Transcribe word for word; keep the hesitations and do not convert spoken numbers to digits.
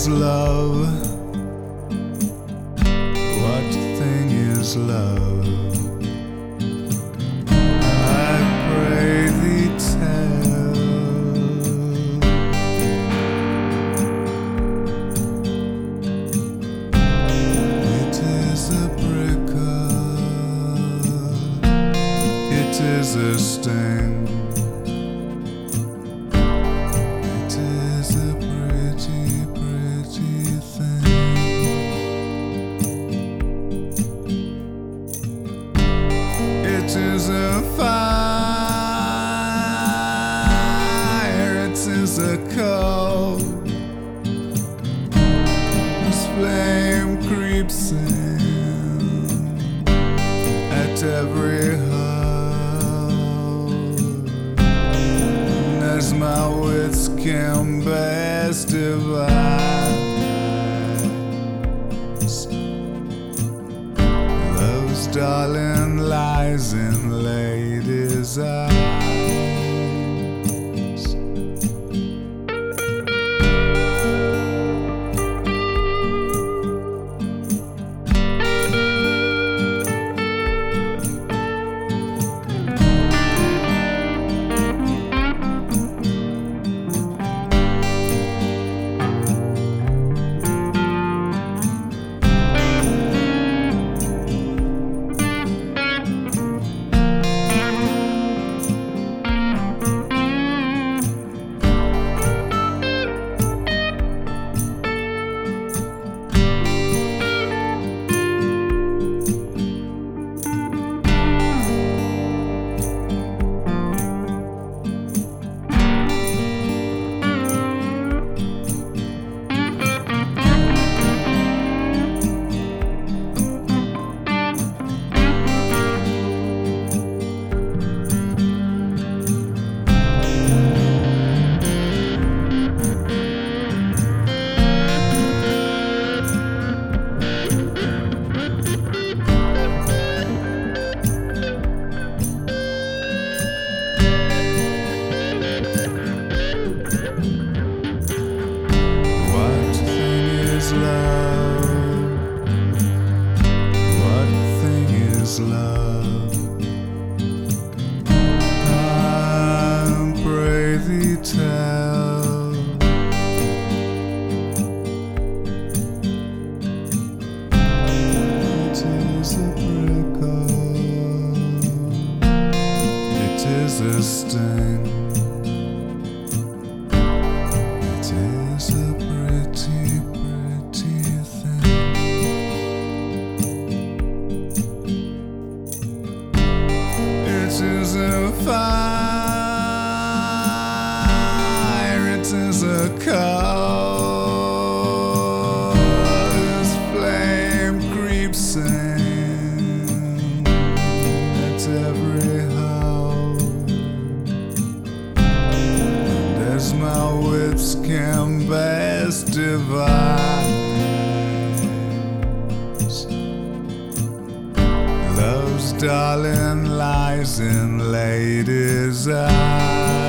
is love? What thing is love? I pray thee tell. It is a prickle, it is a sting. It is a fire, it is a cold. This flame creeps in at every heart, and as my wits can best devise, love's darling lies in ladies' eyes. Love, I pray thee tell. It is a prickle, it is a sting, it is a pretty, pretty thing. It is a fire, it is a cold. This flame creeps in at every heart, and as my wits can best devise, love's darling lies in ladies' eyes.